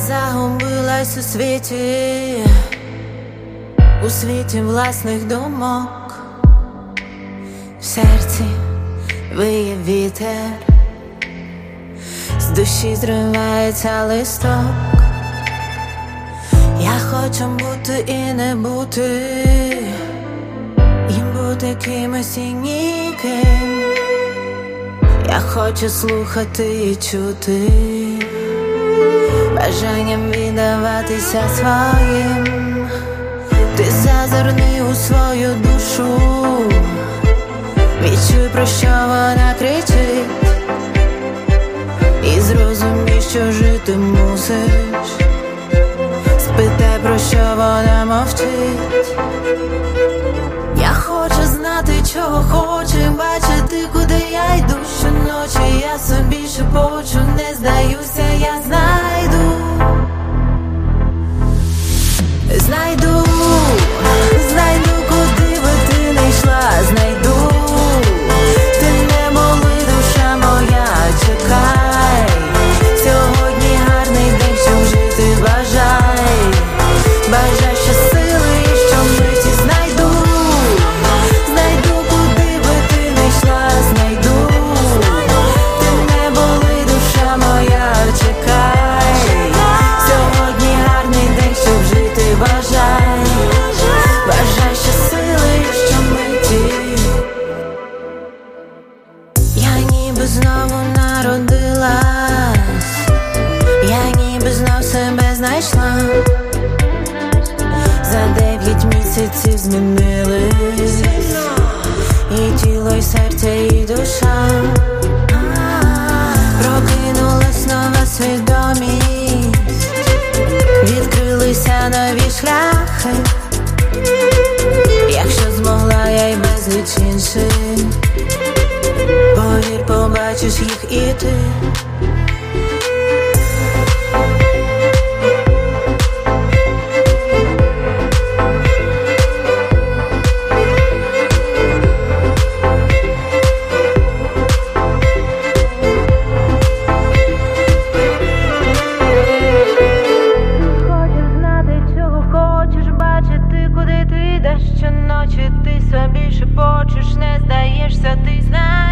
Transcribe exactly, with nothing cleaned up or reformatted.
загубилась у світі, у світі власних думок. В серці виє вітер, з душі зривається листок. Я хочу бути і не бути, і бути кимось і ніким. Я хочу слухати і чути, бажанням віддаватися своїм. Ти зазирни у свою душу, відчуй, про що вона кричить, і зрозумій, що жити мусиш. Спитай, про що вона мовчить. Я хочу знати, чого хоче, бачити, куди я йду щоночі. Я собі шепочу, не здаюся, я знайду. Знайду, знайду, куди би ти не йшла, знайду. Ти не моли, душа моя, чекай. Сьогодні гарний день, щоб жити бажай. Бажай щосили, що миті знайду. Знайду, куди би ти не йшла, знайду. Ти не боли, душа моя, чекай. Сьогодні гарний день, щоб жити бажай. Бажай щосили, що миті. Я ніби знову народилась, я ніби знов себе знайшла. За дев'ять місяців змінились і тіло, і серце, і душа. Прокинулась нова свідомість, відкрилися нові шляхи. Якщо змогла я й безліч інших, повір, побачиш їх і ти. Щоночі ти собі шепочеш, не здаєшся, ти знаєш.